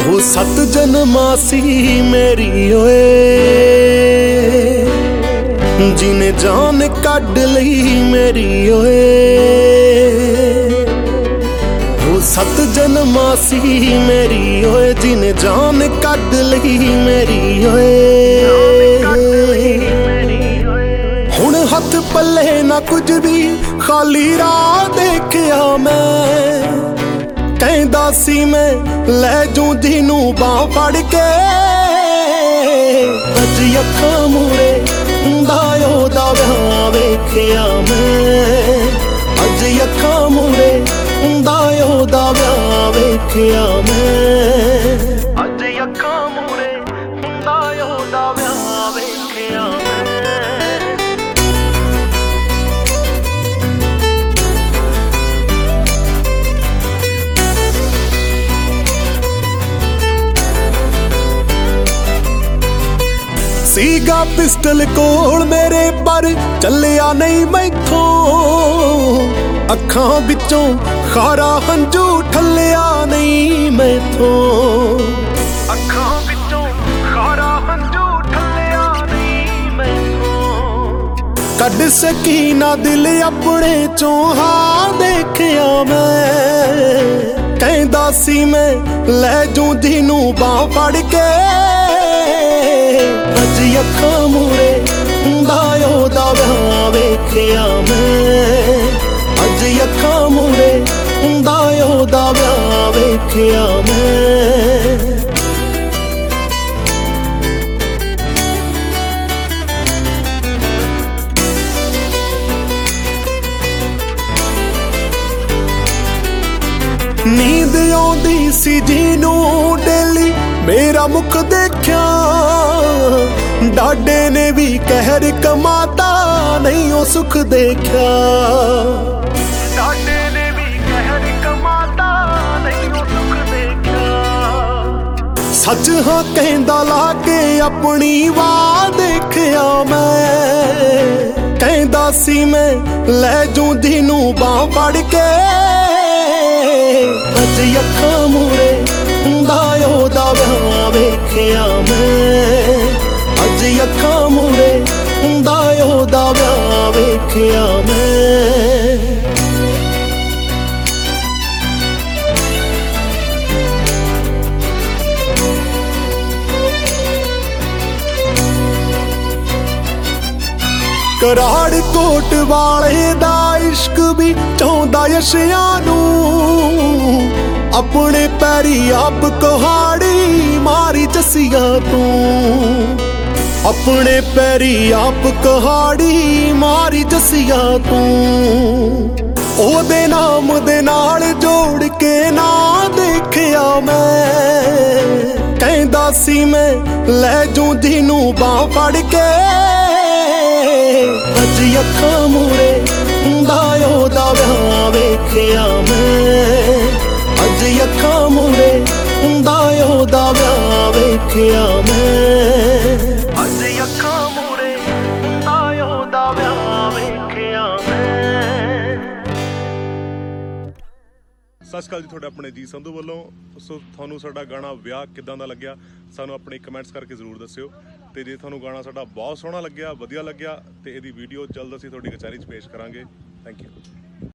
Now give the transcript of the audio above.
ਉਹ 7 ਜਨਮਾਂ ਸੀ ਮੇਰੀ ਓਏ, ਜਿਨੇ ਜਾਨ ਕੱਢ ਲਈ ਮੇਰੀ ਓਏ। ਉਹ 7 ਜਨਮਾਂ ਸੀ ਮੇਰੀ ਓਏ, ਜਿਨੇ ਜਾਨ ਕੱਢ ਲਈ ਮੇਰੀ ਓਏ। ਹੁਣ ਹੱਥ ਪੱਲੇ ਨਾ ਕੁਝ ਵੀ, ਖਾਲੀ ਰਾਹ ਦੇਖਿਆ ਮੈਂ। ਕਹਿੰਦਾ ਸੀ ਮੈਂ ਲੈ ਜੂ ਜਿਹਨੂੰ ਬਾਂਹ ਫੜ ਕੇ, ਅੱਜ ਅੱਖਾਂ ਮੂਹਰੇ ਹੁੰਦਾ ਉਹਦਾ ਵਿਆਹ ਵੇਖਿਆ ਮੈਂ। ਅੱਜ ਅੱਖਾਂ ਮੂਹਰੇ ਹੁੰਦਾ ਉਹਦਾ ਵਿਆਹ ਵੇਖਿਆ ਮੈਂ। ਅੱਜ ਅੱਖਾਂ ਮੂਹਰੇ ਹੁੰਦਾ ਉਹਦਾ ਵਿਆਹ ਵੇਖਿਆ ਮੈਂ। ਸੀਗਾ ਪਿਸਟਲ ਕੋਲ ਮੇਰੇ, ਪਰ ਚੱਲਿਆ ਨਹੀਂ ਮੈਥੋਂ। ਅੱਖਾਂ ਵਿੱਚੋਂ ਖਾਰਾ ਹੰਝੂ ਠੱਲਿਆ ਨਹੀਂ ਮੈਥੋਂ। ਅੱਖਾਂ ਵਿੱਚੋਂ ਖਾਰਾ ਹੰਝੂ ਠੱਲਿਆ ਨਹੀਂ ਮੈਥੋਂ। ਕੱਢ ਸਕੀ ਨਾ ਦਿਲ ਆਪਣੇ ਚੋਂ, ਹਾਂ ਦੇਖਿਆ ਮੈਂ। ਕਹਿੰਦਾ ਸੀ ਮੈਂ ਲੈ ਜੂ ਜਿਹਨੂੰ ਬਾਂਹ ਫੜ ਕੇ, ਅੱਜ ਅੱਖਾਂ ਮੂਹਰੇ ਹੁੰਦਾ ਉਹਦਾ ਵਿਆਹ ਵੇਖਿਆ ਮੈਂ। ਅੱਜ ਅੱਖਾਂ ਮੂਹਰੇ ਹੁੰਦਾ ਉਹਦਾ ਵਿਆਹ ਵੇਖਿਆ ਮੈਂ। ਨੀਂਦ ਆਉਂਦੀ ਸੀ ਜਿਹਨੂੰ ਡੇਲੀ ਮੇਰਾ ਮੁਖ ਦੇਖਿਆ। ਡਾਡੇ ਨੇ ਵੀ ਕਹਿਰ ਕਮਾਤਾ ਨਹੀਂ ਉਹ ਸੁਖ ਦੇਖਿਆ। ਡਾਡੇ ਨੇ ਵੀ ਕਹਿਰ ਕਮਾਤਾ ਨਹੀਂ ਉਹ ਸੁਖ ਦੇਖਿਆ। ਸੱਚ ਹਾਂ ਕਹਿੰਦਾ ਲਾ ਕੇ ਆਪਣੀ ਵਾਹ ਦੇਖਿਆ ਮੈਂ। ਕਹਿੰਦਾ ਸੀ ਮੈਂ ਲੈ ਜੂ ਜਿਹਨੂੰ ਬਾਂਹ ਫੜ ਕੇ, ਅੱਜ ਅੱਖਾਂ ਮੂਹਰੇ ਹੁੰਦਾ ਉਹਦਾ ਵਿਆਹ ਵੇਖਿਆ ਮੈਂ। ਅੱਜ ਅੱਖਾਂ ਮੂਹਰੇ ਹੁੰਦਾ ਉਹਦਾ ਵਿਆਹ ਵੇਖਿਆ ਮੈਂ। ਕਰਾੜ ਕੋਟ ਵਾਲੇ ਦਾ ਇਸ਼ਕ ਵੀ ਚਾਹੁੰਦਾ ਅਸ਼ਿਆਂ ਨੂੰ। ਆਪਣੇ ਪੈਰੀ ਆਪ ਕੁਹਾੜੀ ਮਾਰੀ ਜੱਸੀਆਂ ਤੂੰ। ਆਪਣੇ ਪੈਰੀ ਆਪ ਕੁਹਾੜੀ ਮਾਰੀ ਜੱਸੀਆਂ ਤੂੰ। ਉਹਦੇ ਨਾਮ ਦੇ ਨਾਲ ਜੋੜ ਕੇ ਨਾ ਦੇਖਿਆ ਮੈਂ। ਕਹਿੰਦਾ ਸੀ ਮੈਂ ਲੈ ਜੂ ਜਿਹਨੂੰ ਬਾਂਹ ਫੜ ਕੇ, ਅੱਜ ਅੱਖਾਂ ਮੂਹਰੇ ਹੁੰਦਾ ਉਹਦਾ ਵਿਆਹ ਵੇਖਿਆ ਮੈਂ। ਅੱਜ ਅੱਖਾਂ ਮੂਹਰੇ ਹੁੰਦਾ ਉਹਦਾ ਵਿਆਹ ਵੇਖਿਆ ਮੈਂ। ਅੱਜ ਅੱਖਾਂ ਮੂਹਰੇ ਹੁੰਦਾ ਉਹਦਾ ਵਿਆਹ ਵੇਖਿਆ ਮੈਂ। ਸਤਿ ਸ਼੍ਰੀ ਅਕਾਲ ਜੀ, ਤੁਹਾਡੇ ਆਪਣੇ ਜੀ ਸੰਧੂ ਵੱਲੋਂ। ਸੋ ਤੁਹਾਨੂੰ ਸਾਡਾ ਗਾਣਾ ਵਿਆਹ ਕਿੱਦਾਂ ਦਾ ਲੱਗਿਆ ਸਾਨੂੰ ਆਪਣੇ ਕਮੈਂਟਸ ਕਰਕੇ ਜ਼ਰੂਰ ਦੱਸਿਓ। ਤੇ ਜੇ ਤੁਹਾਨੂੰ ਗਾਣਾ ਸਾਡਾ ਬਹੁਤ ਸੋਹਣਾ ਲੱਗਿਆ, ਵਧੀਆ ਲੱਗਿਆ, ਤੇ ਇਹਦੀ ਵੀਡੀਓ ਜਲਦ ਅਸੀਂ ਤੁਹਾਡੀ ਕਚਹਿਰੀ 'ਚ ਪੇਸ਼ ਕਰਾਂਗੇ। Thank you.